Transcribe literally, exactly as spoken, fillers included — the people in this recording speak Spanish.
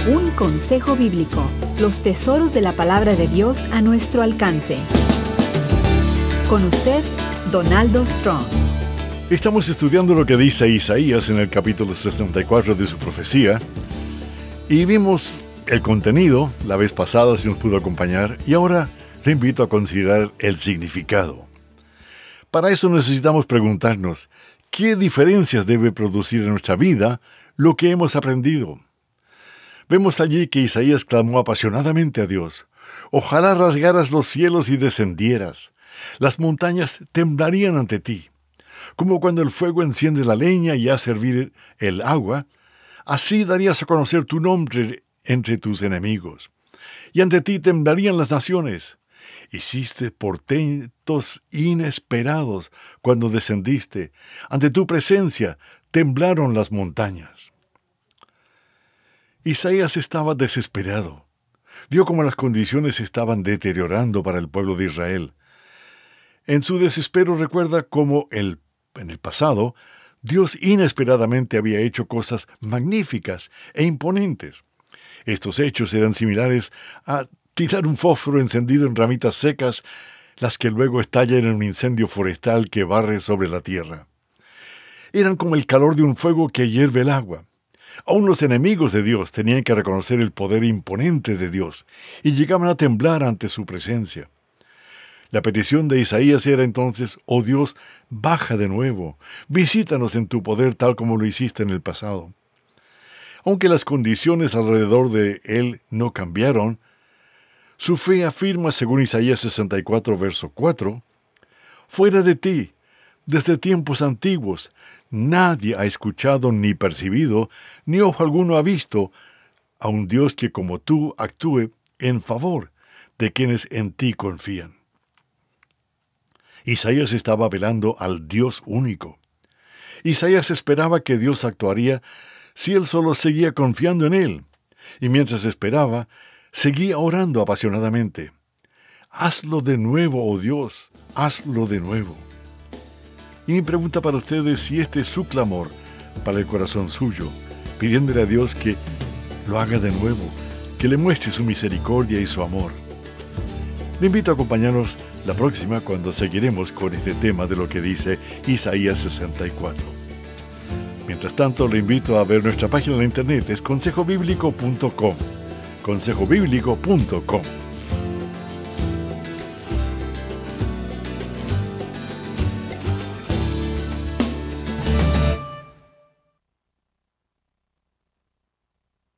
Un consejo bíblico, los tesoros de la palabra de Dios a nuestro alcance. Con usted, Donaldo Strong. Estamos estudiando lo que dice Isaías en el capítulo sesenta y cuatro de su profecía, y vimos el contenido la vez pasada si nos pudo acompañar, y ahora le invito a considerar el significado. Para eso necesitamos preguntarnos, ¿qué diferencias debe producir en nuestra vida lo que hemos aprendido? Vemos allí que Isaías clamó apasionadamente a Dios: «Ojalá rasgaras los cielos y descendieras. Las montañas temblarían ante ti. Como cuando el fuego enciende la leña y hace hervir el agua, así darías a conocer tu nombre entre tus enemigos. Y ante ti temblarían las naciones. Hiciste portentos inesperados cuando descendiste. Ante tu presencia temblaron las montañas». Isaías estaba desesperado. Vio cómo las condiciones se estaban deteriorando para el pueblo de Israel. En su desespero recuerda cómo el, en el pasado Dios inesperadamente había hecho cosas magníficas e imponentes. Estos hechos eran similares a tirar un fósforo encendido en ramitas secas, las que luego estallan en un incendio forestal que barre sobre la tierra. Eran como el calor de un fuego que hierve el agua. Aún los enemigos de Dios tenían que reconocer el poder imponente de Dios y llegaban a temblar ante su presencia. La petición de Isaías era entonces: «Oh Dios, baja de nuevo, visítanos en tu poder tal como lo hiciste en el pasado». Aunque las condiciones alrededor de él no cambiaron, su fe afirma, según Isaías sesenta y cuatro, verso cuatro, «Fuera de ti, desde tiempos antiguos, nadie ha escuchado ni percibido, ni ojo alguno ha visto a un Dios que como tú actúe en favor de quienes en ti confían». Isaías estaba velando al Dios único. Isaías esperaba que Dios actuaría si él solo seguía confiando en él. Y mientras esperaba, seguía orando apasionadamente. «Hazlo de nuevo, oh Dios, hazlo de nuevo». Y mi pregunta para ustedes es si este es su clamor para el corazón suyo, pidiéndole a Dios que lo haga de nuevo, que le muestre su misericordia y su amor. Le invito a acompañarnos la próxima cuando seguiremos con este tema de lo que dice Isaías sesenta y cuatro. Mientras tanto, le invito a ver nuestra página de internet, es consejo bíblico punto com, consejo bíblico punto com.